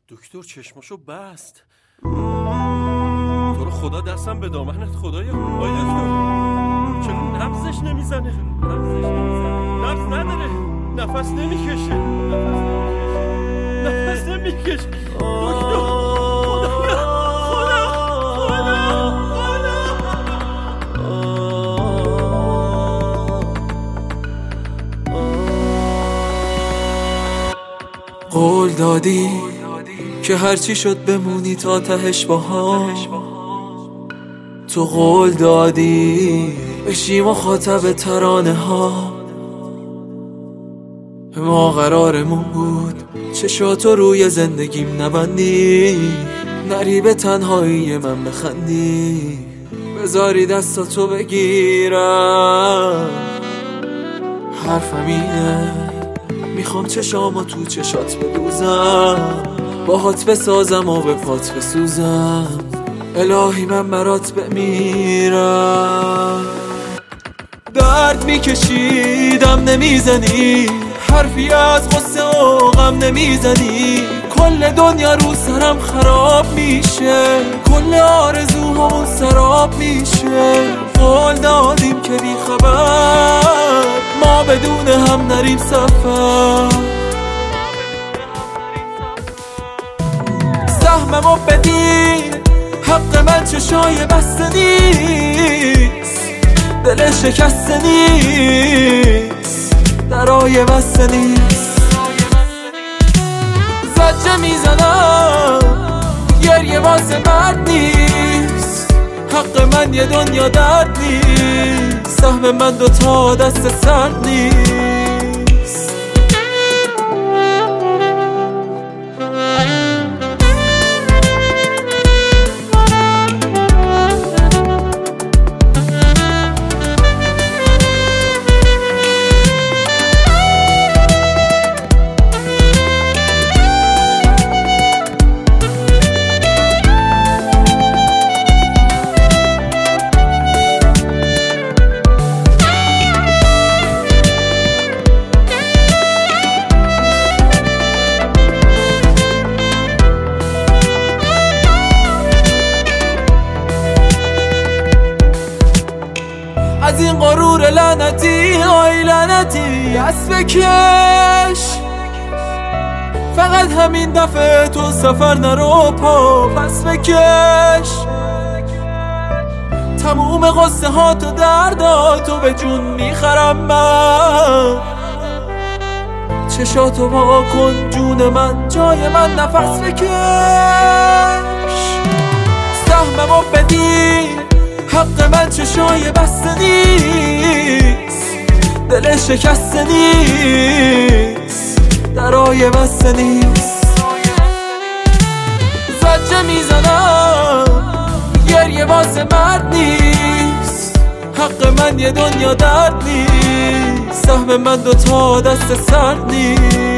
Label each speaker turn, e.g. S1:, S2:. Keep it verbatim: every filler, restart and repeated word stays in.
S1: دکتر چشماشو بست. تو رو خدا دستم به دامنت خدایا. آی دکتر چرا نبضش نمیزنه؟ نبضش نمیزنه. نبض نداره. نفس نمیکشه. نفس نمیکشه. دکتر خدایا خدا خدا.
S2: قول دادی که هرچی شد بمونی تا تهش با هم. تو قول دادی بشی مخاطب ترانه ها. ما قرارمون بود چشاتو روی زندگیم نبندی، نری به تنهایی من بخندی، بذاری دستاتو بگیرم. حرفم اینه میخوام چشامو تو چشات بدوزم، باهات بسازم و به پات بسوزم. الهی من برات بمیرم. درد میکشیدم نمیزنی، حرفی از غصه و غم نمیزنی. کل دنیا رو سرم خراب میشه، کل آرزوهامون سراب میشه. قول دادیم که بی خبر ما بدون هم نریم سفر. سهممو بدین، حق من چشای بسته نیست، دل شکسته نیست، درای بسته نیست. زجه میزنم گریه واسه مرد نیست، حق من یه دنیا درد نیست، سهم من دوتا دست سرد نیست. از این غرور لعنتی، آی لعنتی دست بکش. فقط همین دفعه تو سفر نرو، پا پس بکش. تموم قصه ها تو درداتو به جون میخرم من. چشاتو وا کن جون من، جای من نفس بکش. سهممو بدین، حق من چشای بسته نیست، دل شکسته نیست، درای بسته نیست. زجه میزنم گریه واسه مرد نیست، حق من یه دنیا درد نیست، سهم من دوتا دست سرد نیست.